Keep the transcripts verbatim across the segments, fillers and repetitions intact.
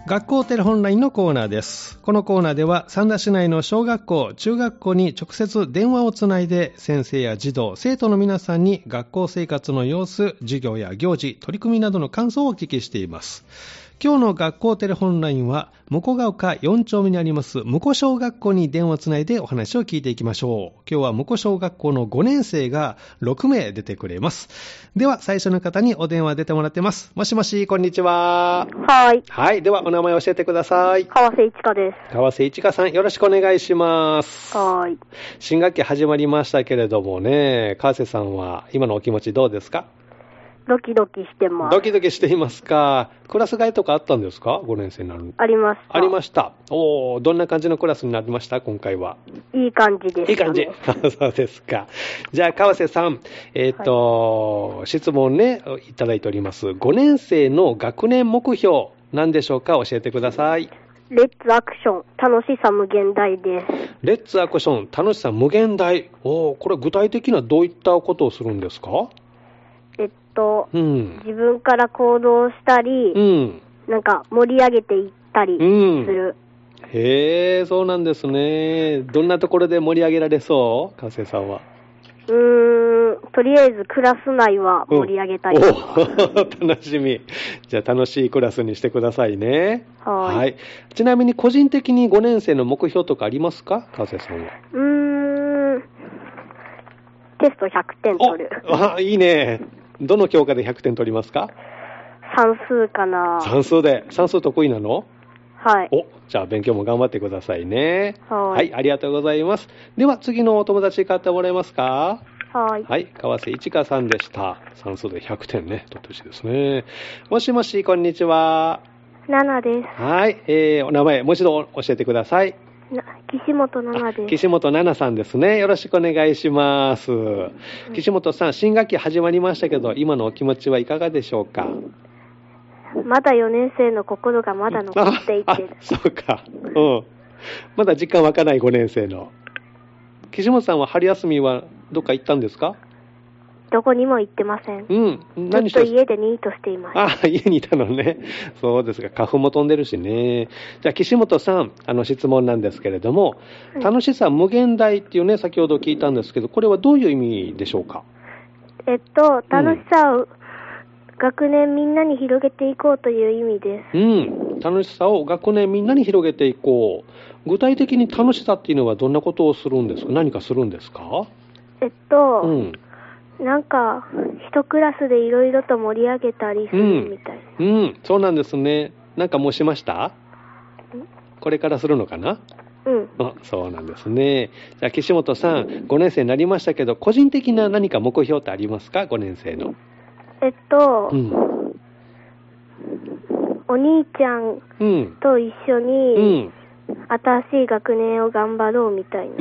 学校テレホンラインのコーナーです。このコーナーでは三田市内の小学校、中学校に直接電話をつないで先生や児童、生徒の皆さんに学校生活の様子、授業や行事、取り組みなどの感想をお聞きしています。今日の学校テレホンラインは向ヶ丘よん丁目にあります向こ小学校に電話をつないでお話を聞いていきましょう。今日は向こ小学校のごねん生がろく名出てくれます。では最初の方にお電話出てもらってます。もしもし、こんにちは。 はい。 はい、ではお名前を教えてください。 川瀬一花です。 川瀬一花さん、よろしくお願いします。 はい。 新学期始まりましたけれどもね、川瀬さんは今のお気持ちどうですか？ ドキドキしてます。 ドキドキしていますか？クラス替えとかあったんですか？ごねん生になる。 ありました。 ありました。おー、どんな感じのクラスになりました今回は？ いい感じです、ね。 いい感じ。そうですか。じゃあ川瀬さん、えっ、ー、と、はい、質問ねいただいております。ごねん生の学年目標何でしょうか？教えてください。 レッツアクション、楽しさ無限大です。 レッツアクション、楽しさ無限大。おー、これ具体的にはどういったことをするんですか？ えっと、 うん、 自分から行動したり、 うん、 なんか盛り上げていったりする。うん、 へー、そうなんですね。どんなところで盛り上げられそう？川瀬さんは。 うーん、とりあえずクラス内は盛り上げたい、うん、 お楽しみ。じゃあ楽しいクラスにしてくださいね。 はい。 はい。ちなみに個人的にごねん生の目標とかありますか？川瀬さんは。 うーん、テストひゃくてん取る。 あ、いいね。どの教科でひゃくてん取りますか？ 算数かな。 算数で。算数得意なの？ はい。 お、じゃあ勉強も頑張ってくださいね。 はい。 はい、ありがとうございます。では次のお友達買ってもらえますか？ はい。 はい、川瀬一花さんでした。算数でひゃくてんね、取ってほしいですね。もしもし、こんにちは。 ナナです。 はい、えー、お名前もう一度教えてください。 岸本奈々です。 岸本奈々さんですね。よろしくお願いします。うん、岸本さん、新学期始まりましたけど、今のお気持ちはいかがでしょうか？ まだよねん生の心がまだ残っていて。 ああ、そうか。うん。まだ実感湧かないごねん生の。岸本さんは春休みはどっか行ったんですか？ どこにも行ってません。 うん。 何してずっと家でニートしています。 ああ、家にいたのね。そうですか。花粉も飛んでるしね。じゃあ、岸本さん、あの質問なんですけれども、はい、楽しさ無限大っていうね、先ほど聞いたんですけど、これはどういう意味でしょうか？ えっと、楽しさを、うん、学年みんなに広げていこうという意味です。 うん。楽しさを学年みんなに広げていこう。具体的に楽しさっていうのはどんなことをするんですか？何かするんですか？ えっと、 うん。 なんか、一クラスでいろいろと盛り上げたりするみたいな、 うん。うん、そうなんですね。なんかもうしました？これからするのかな？ うん。 あ、そうなんですね。じゃあ、岸本さん、ごねん生になりましたけど、個人的な何か目標ってありますか？ ご 年生の。 えっと、 うん、 お兄ちゃんと一緒に、うん、新しい学年を頑張ろうみたいな。 うん、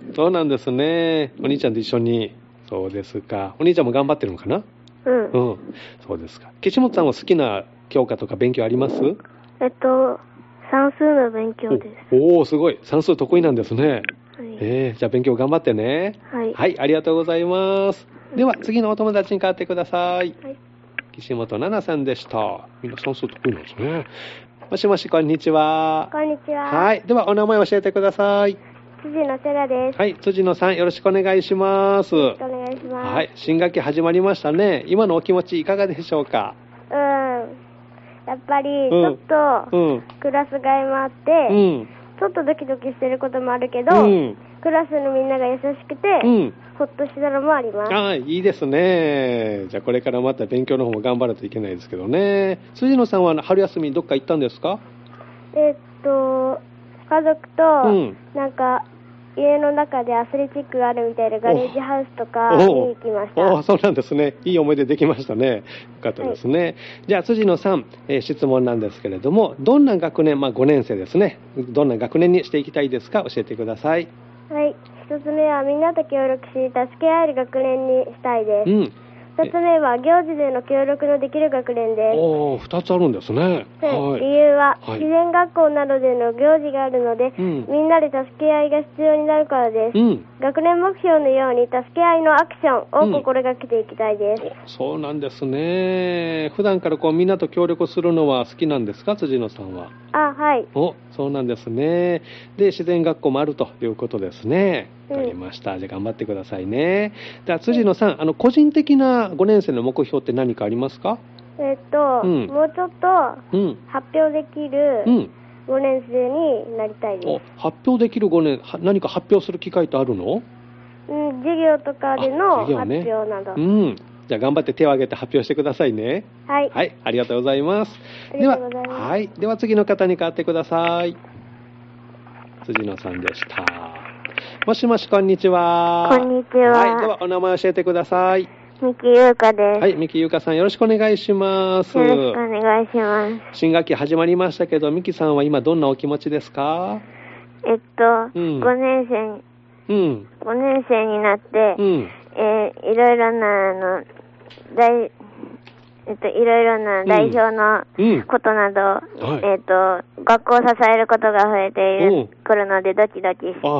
そうなんですね。お兄ちゃんと一緒に。そうですか。お兄ちゃんも頑張ってるのかな？ うん。 うん。そうですか。岸本さんは好きな教科とか勉強あります？ えっと、算数の勉強です。 おお、すごい。算数得意なんですね。 はい、 えー、じゃあ勉強頑張ってね。 はい。 はい、ありがとうございます。では、次のお友達に代わってください。 はい。 岸本奈々さんでした。みんな算数得意なんですね。もしもし、こんにちは。 こんにちは。 はい。では、お名前教えてください。 辻野セラです。 はい、辻野さん、よろしくお願いします。 よろしくお願いします。 はい、新学期始まりましたね。今のお気持ちいかがでしょうか？ うん。やっぱり、ちょっと、クラス替えもあって、うん、ちょっとドキドキしてることもあるけど、うん、クラスのみんなが優しくて、うん、ほっとしたのもあります。 ああ、いいですね。じゃあこれからまた勉強の方も頑張らないといけないですけどね。辻野さんは春休みどっか行ったんですか？ えっと、家族と、なんか、うん、家の中でアスレチックがあるみたいなガレージハウスとか見に行きました。 おお、そうなんですね。いい思い出できましたね。よかったですね。はい、じゃあ、辻野さん、えー、質問なんですけれども、どんな学年、まあごねん生ですね。どんな学年にしていきたいですか？教えてください。 はい。一つ目はみんなと協力し、助け合える学年にしたいです。 うん。 ふたつめは行事での協力のできる学年です。 おー、ふたつあるんですね。 はい、理由は、はい、自然学校などでの行事があるので、うん、みんなで助け合いが必要になるからです。うん、学年目標のように助け合いのアクションを心がけていきたいです。うん、 そうなんですね。普段からこうみんなと協力するのは好きなんですか、辻野さんは。 あ、はい。 お、そうなんですね。で、自然学校もあるということですね。わかりました。うん、じゃあ頑張ってくださいね。では辻野さん、あの個人的なごねん生の目標って何かありますか？ えっと、うん、もうちょっと発表できるごねん生になりたいです。 うん、発表できるごねん、何か発表する機会ってあるの？ うん、授業とかでの発表など。 うん。じゃあ頑張って手を挙げて発表してくださいね。 はい。 はい、ありがとうございます。では、はい、では次の方に代わってください。辻野さんでした。もしもし、こんにちは。 こんにちは。 はい、ではお名前教えてください。 三木優香です。 はい、三木優香さん、よろしくお願いします。 よろしくお願いします。 新学期始まりましたけど、三木さんは今どんなお気持ちですか？ えっと、うん、ごねん生、うん、ごねん生になって、うん、えー、いろいろな、あの、大、えっと、いろいろな代表のことなど、うんうん、えっと、学校を支えることが増えている、うん、くるので、ドキドキします。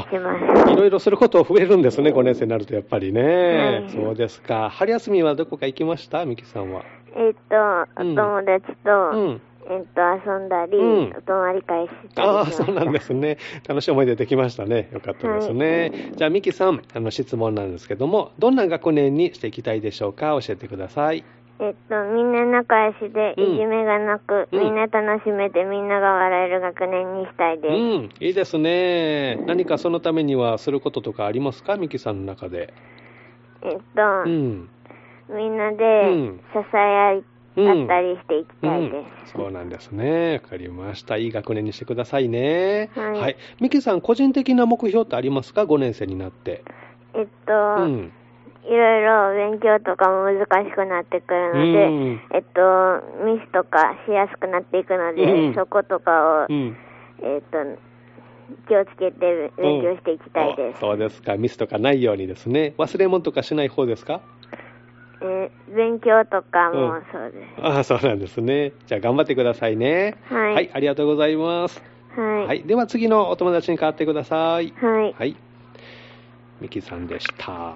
いろいろすること増えるんですね、ごねん生になるとやっぱりね。はい、そうですか。春休みはどこか行きました？みきさんは。 えっと、お友達と、うん、えっと、遊んだり、うん、お泊まり会したりしました。 ああ、そうなんですね。楽しい思い出できましたね。よかったですね。はい、じゃあ、みきさん、あの質問なんですけども、どんな学年にしていきたいでしょうか？教えてください。 えっと、みんな仲良しで、いじめがなく、うん、みんな楽しめて、みんなが笑える学年にしたいです。うん、 いいですね。何かそのためにはすることとかありますか？みきさんの中で。 えっと、うん、みんなで支え合い、あったりしていきたいです、うんうん。 そうなんですね。わかりました。いい学年にしてくださいね。 はい。 はい。みきさん、個人的な目標ってありますか？ごねん生になって。 えっと、うん、いろいろ勉強とかも難しくなってくるので、うん、えっと、ミスとかしやすくなっていくので、うん、そことかを、うん、えっと、気をつけて勉強していきたいです、 うん。そうですか。ミスとかないようにですね。忘れ物とかしない方ですか？ えー、勉強とかもそうです、 うん。ああ、そうなんですね。じゃあ頑張ってくださいね。 はい。 はい、ありがとうございます。 はい。 はい、では次のお友達に代わってください。 はい。 はい。みきさんでした。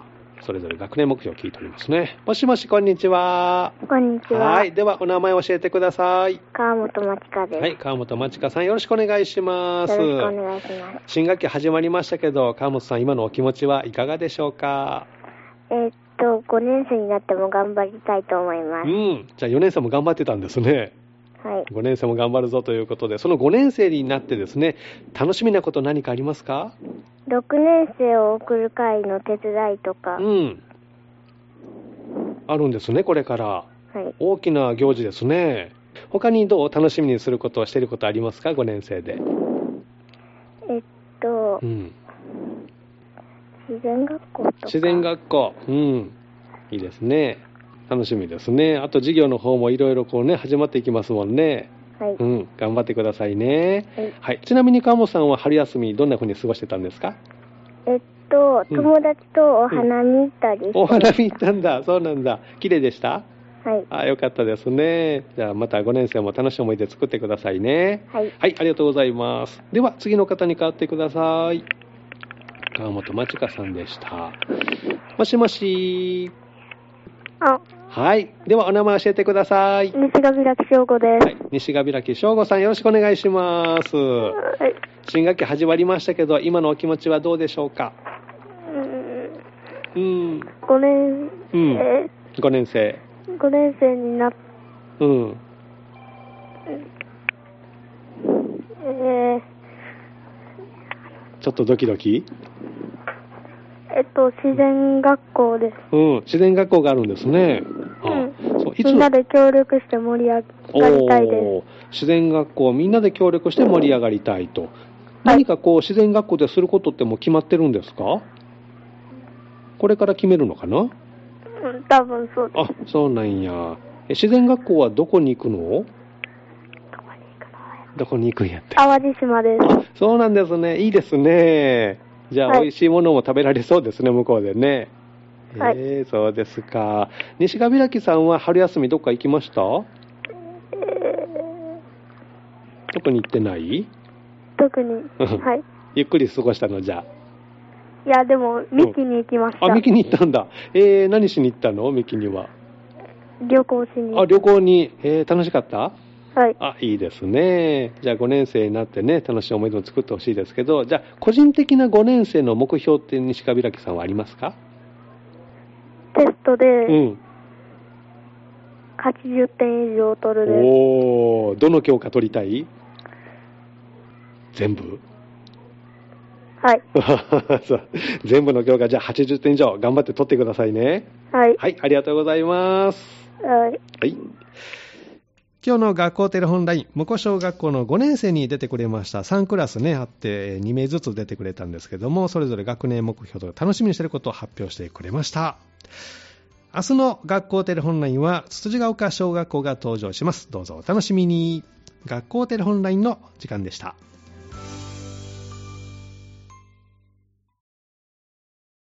それぞれ学年目標を聞いておりますね。もしもし、こんにちは。 こんにちは。 はい。では、お名前を教えてください。 川本まちかです。 はい。川本まちかさん、よろしくお願いします。 よろしくお願いします。 新学期始まりましたけど、川本さん、今のお気持ちはいかがでしょうか？ えー、っと、ごねん生になっても頑張りたいと思います。 うん。じゃあ、よねん生も頑張ってたんですね。 はい。 ごねん生も頑張るぞということで、そのごねん生になってですね、楽しみなこと何かありますか？ ろくねん生を送る会の手伝いとか。 うん。あるんですね、これから。はい。大きな行事ですね。他にどう楽しみにすることはしていることありますか？ごねん生で。 えっと、うん、自然学校とか。 自然学校。うん。いいですね。楽しみですね。あと授業の方もいろいろこうね、始まっていきますもんね。 はい。 うん。頑張ってくださいね。はい。はい、ちなみに川本さんは春休みどんな風に過ごしてたんですか？ えっと、友達とお花見行ったりして、うん、 お花見行ったんだ。そうなんだ。綺麗でした？ はい。 あ、よかったですね。じゃあまたごねん生も楽しい思い出作ってくださいね。 はい。 はい、ありがとうございます。では次の方に代わってください。川本まちかさんでした。もしもし。 あ。 はい。ではお名前教えてください。 西ヶ開翔吾です。 はい。西ヶ開翔吾さん、よろしくお願いします。はい。新学期始まりましたけど、今のお気持ちはどうでしょうか？うん。 ごねん生。うん。 ごねん生。 ごねん生になっ、 うん。 えー、 ちょっとドキドキ？ えっと、自然学校です。 うん、自然学校があるんですね。 うん、そういつみんなで協力して盛り上がりたいです。 自然学校、みんなで協力して盛り上がりたいと。はい、何かこう、自然学校ですることってもう決まってるんですか？これから決めるのかな？ うん、多分そうです。 あ、そうなんや。え、自然学校はどこに行くの？どこに行くの？どこに行くんやって。 淡路島です。 あ、そうなんですね。いいですね。じゃあ、はい、美味しいものも食べられそうですね、向こうでね。 はい、 えー、そうですか。西川開さんは春休みどっか行きました？えー、特に行ってない？ 特に。はい。 ゆっくり過ごしたの？じゃあ。 いや、でも、三木に行きました。 うん、あ、三木に行ったんだ。えー、何しに行ったの？三木には。 旅行しに。 あ、旅行に。えー、楽しかった？ はい。 あ、いいですね。じゃあごねん生になってね、楽しい思い出を作ってほしいですけど、じゃあ個人的なごねん生の目標って西川開さんはありますか？ テストで、 うん。 はちじゅってん以上取るです。 おー、どの教科取りたい？全部？ はい。 そう全部の教科、じゃあはちじゅってん以上頑張って取ってくださいね。 はい。 はい、ありがとうございます。 はい。 はい。今日の学校テレホンライン、向こう小学校のごねん生に出てくれました。さんクラスね、あってに名ずつ出てくれたんですけども、それぞれ学年目標と楽しみにしていることを発表してくれました。明日の学校テレホンラインは、つつじが丘小学校が登場します。どうぞお楽しみに。学校テレホンラインの時間でした。